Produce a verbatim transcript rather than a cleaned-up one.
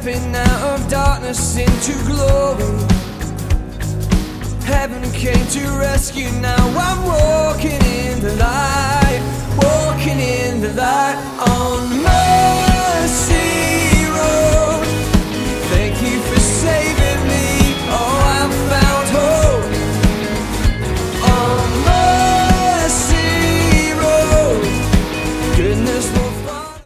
stepping out of darkness into glory. Heaven came to rescue, now I'm walking in the light, walking in the light on me.